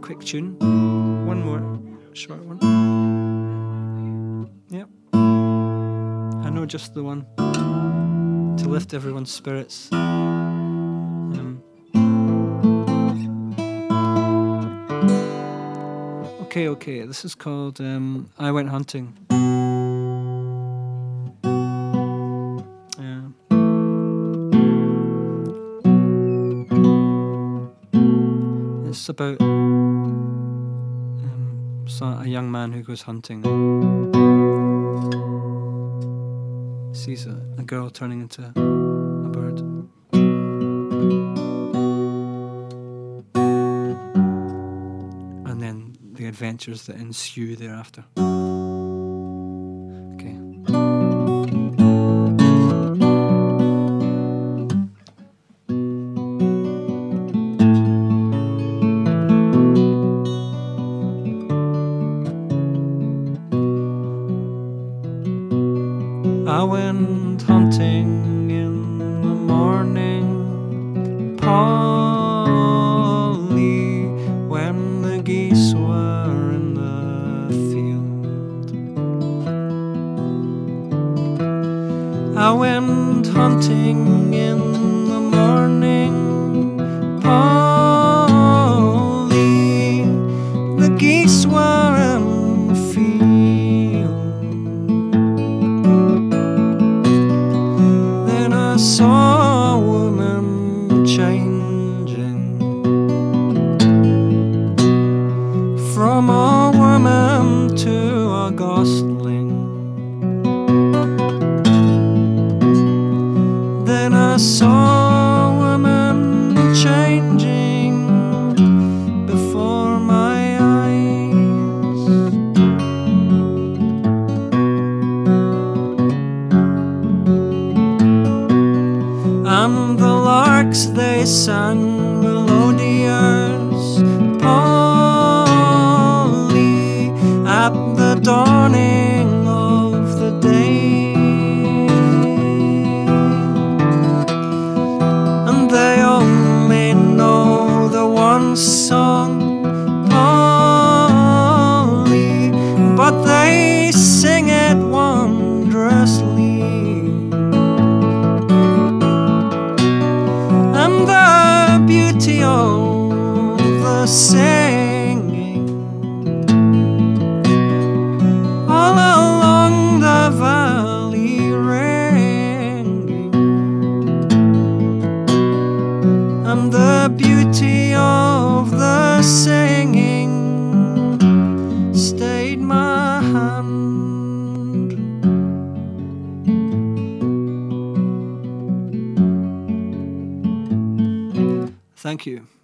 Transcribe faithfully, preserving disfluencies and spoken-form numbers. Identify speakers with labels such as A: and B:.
A: quick tune. One more short one. Yep. I know just the one to lift everyone's spirits. Um, okay, okay. This is called um, I Went Hunting. Yeah. It's about um, so a young man who goes hunting. Sees a, a girl turning into a bird. And then the adventures that ensue thereafter. Okay. I went hunting in the morning, Polly, when the geese were in the field. I went hunting in the morning, Polly, the geese were in the field. I saw a woman changing from a woman to a gosling. Then I saw a woman changing before my eyes. And the larks, they sang melodious, Polly, at the dawning of the day. And they only know the one song, Polly, but they sing it wondrously. And the beauty of the singing all along the valley ringing, and the beauty of the singing stayed my hand. Thank you.